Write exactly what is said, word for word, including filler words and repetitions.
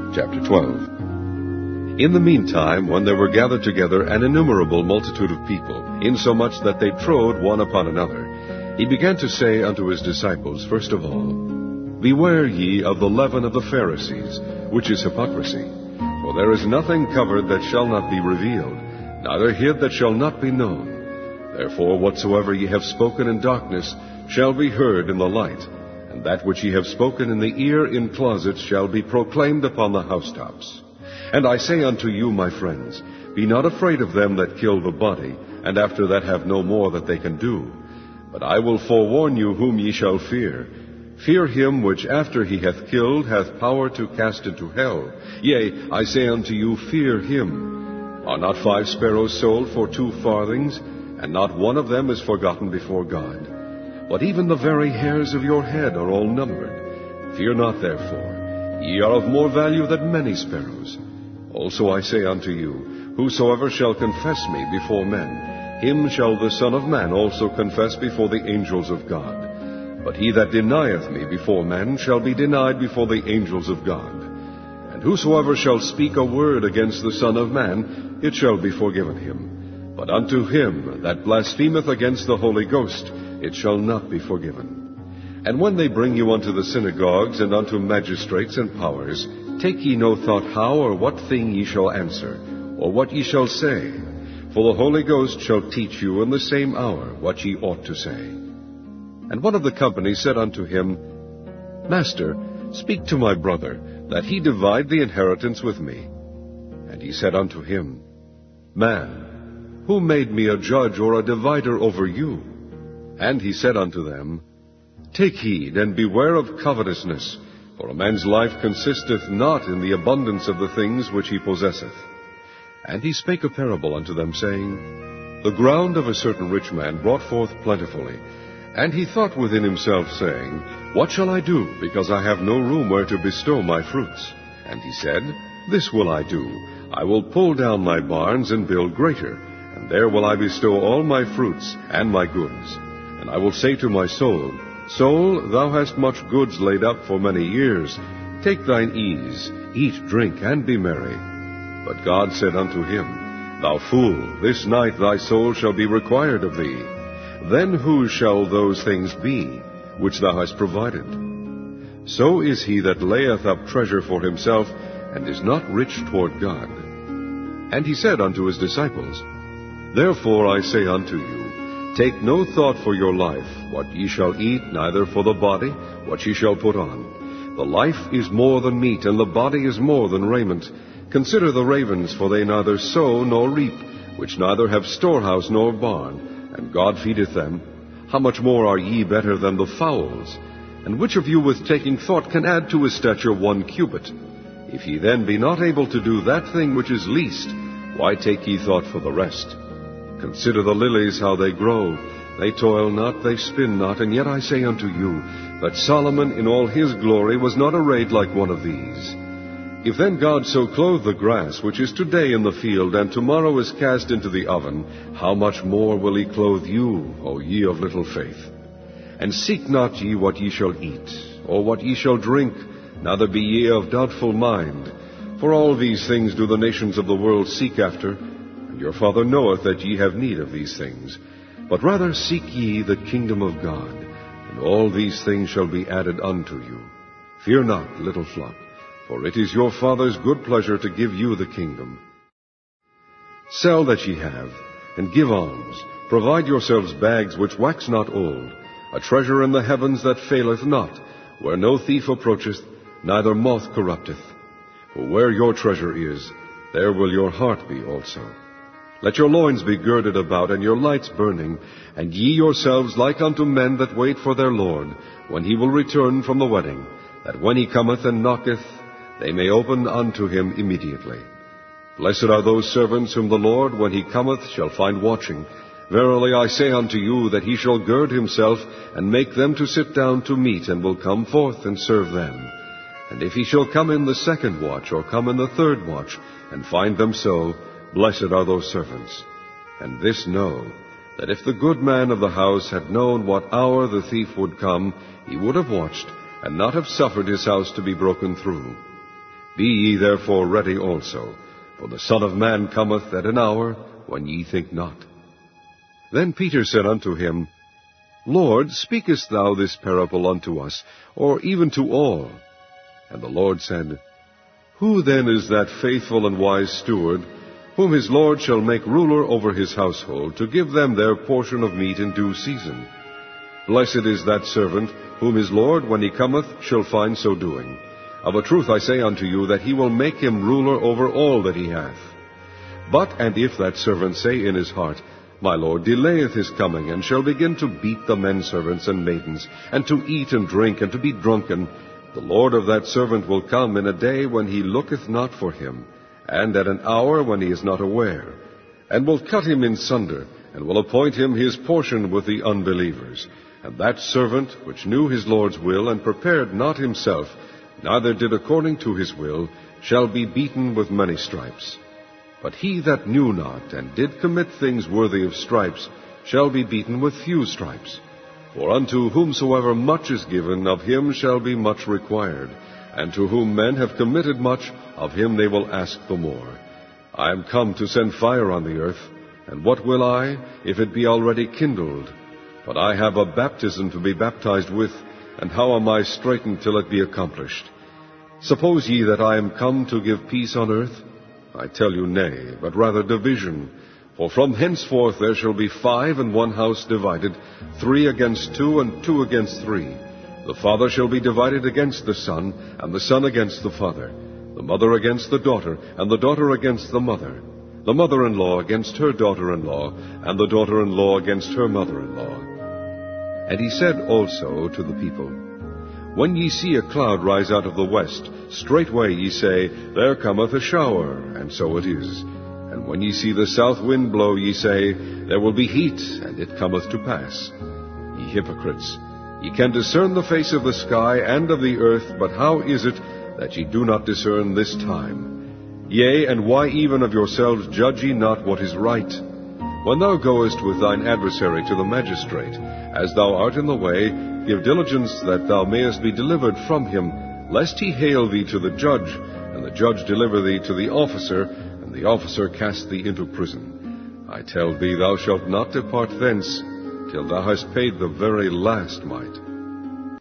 Chapter twelve. In the meantime, when there were gathered together an innumerable multitude of people, insomuch that they trode one upon another, he began to say unto his disciples, first of all, Beware ye of the leaven of the Pharisees, which is hypocrisy. For there is nothing covered that shall not be revealed, neither hid that shall not be known. Therefore whatsoever ye have spoken in darkness shall be heard in the light, and that which ye have spoken in the ear in closets shall be proclaimed upon the housetops. And I say unto you, my friends, be not afraid of them that kill the body, and after that have no more that they can do. But I will forewarn you whom ye shall fear. Fear him which after he hath killed hath power to cast into hell. Yea, I say unto you, fear him. Are not five sparrows sold for two farthings, and not one of them is forgotten before God? But even the very hairs of your head are all numbered. Fear not therefore, ye are of more value than many sparrows. Also I say unto you, whosoever shall confess me before men, him shall the Son of Man also confess before the angels of God. But he that denieth me before men shall be denied before the angels of God. And whosoever shall speak a word against the Son of Man, it shall be forgiven him. But unto him that blasphemeth against the Holy Ghost, it shall not be forgiven. And when they bring you unto the synagogues and unto magistrates and powers, take ye no thought how or what thing ye shall answer, or what ye shall say. For the Holy Ghost shall teach you in the same hour what ye ought to say. And one of the company said unto him, Master, speak to my brother, that he divide the inheritance with me. And he said unto him, Man, who made me a judge or a divider over you? And he said unto them, Take heed, and beware of covetousness, for a man's life consisteth not in the abundance of the things which he possesseth. And he spake a parable unto them, saying, The ground of a certain rich man brought forth plentifully. And he thought within himself, saying, What shall I do, because I have no room where to bestow my fruits? And he said, This will I do. I will pull down my barns and build greater, and there will I bestow all my fruits and my goods. And I will say to my soul, Soul, thou hast much goods laid up for many years. Take thine ease, eat, drink, and be merry. But God said unto him, Thou fool, this night thy soul shall be required of thee. Then whose shall those things be, which thou hast provided? So is he that layeth up treasure for himself, and is not rich toward God. And he said unto his disciples, Therefore I say unto you, Take no thought for your life, what ye shall eat, neither for the body, what ye shall put on. The life is more than meat, and the body is more than raiment. Consider the ravens, for they neither sow nor reap, which neither have storehouse nor barn, and God feedeth them. How much more are ye better than the fowls? And which of you with taking thought can add to his stature one cubit? If ye then be not able to do that thing which is least, why take ye thought for the rest? Consider the lilies, how they grow. They toil not, they spin not, and yet I say unto you, that Solomon in all his glory was not arrayed like one of these. If then God so clothe the grass, which is today in the field, and tomorrow is cast into the oven, how much more will he clothe you, O ye of little faith? And seek not ye what ye shall eat, or what ye shall drink, neither be ye of doubtful mind. For all these things do the nations of the world seek after, and your Father knoweth that ye have need of these things. But rather seek ye the kingdom of God, and all these things shall be added unto you. Fear not, little flock, for it is your Father's good pleasure to give you the kingdom. Sell that ye have, and give alms. Provide yourselves bags which wax not old, a treasure in the heavens that faileth not, where no thief approacheth, neither moth corrupteth. For where your treasure is, there will your heart be also. Let your loins be girded about, and your lights burning, and ye yourselves like unto men that wait for their Lord, when he will return from the wedding, that when he cometh and knocketh, they may open unto him immediately. Blessed are those servants whom the Lord, when he cometh, shall find watching. Verily I say unto you, that he shall gird himself, and make them to sit down to meat, and will come forth and serve them. And if he shall come in the second watch, or come in the third watch, and find them so, blessed are those servants. And this know, that if the good man of the house had known what hour the thief would come, he would have watched, and not have suffered his house to be broken through. Be ye therefore ready also, for the Son of Man cometh at an hour when ye think not. Then Peter said unto him, Lord, speakest thou this parable unto us, or even to all? And the Lord said, Who then is that faithful and wise steward, whom his Lord shall make ruler over his household, to give them their portion of meat in due season? Blessed is that servant, whom his Lord, when he cometh, shall find so doing. Of a truth I say unto you, that he will make him ruler over all that he hath. But, and if that servant say in his heart, My Lord delayeth his coming, and shall begin to beat the men servants and maidens, and to eat and drink, and to be drunken, the Lord of that servant will come in a day when he looketh not for him, and at an hour when he is not aware, and will cut him in sunder, and will appoint him his portion with the unbelievers. And that servant, which knew his Lord's will, and prepared not himself, neither did according to his will, shall be beaten with many stripes. But he that knew not, and did commit things worthy of stripes, shall be beaten with few stripes. For unto whomsoever much is given, of him shall be much required. And to whom men have committed much, of him they will ask the more. I am come to send fire on the earth, and what will I, if it be already kindled? But I have a baptism to be baptized with, and how am I straitened till it be accomplished? Suppose ye that I am come to give peace on earth? I tell you, nay, but rather division. For from henceforth there shall be five in one house divided, three against two, and two against three. The father shall be divided against the son, and the son against the father, the mother against the daughter, and the daughter against the mother, the mother-in-law against her daughter-in-law, and the daughter-in-law against her mother-in-law. And he said also to the people, When ye see a cloud rise out of the west, straightway ye say, There cometh a shower, and so it is. And when ye see the south wind blow, ye say, There will be heat, and it cometh to pass. Ye hypocrites, ye can discern the face of the sky and of the earth, but how is it that ye do not discern this time? Yea, and why even of yourselves judge ye not what is right? When thou goest with thine adversary to the magistrate, as thou art in the way, give diligence that thou mayest be delivered from him, lest he hale thee to the judge, and the judge deliver thee to the officer, and the officer cast thee into prison. I tell thee, thou shalt not depart thence, till thou hast paid the very last mite.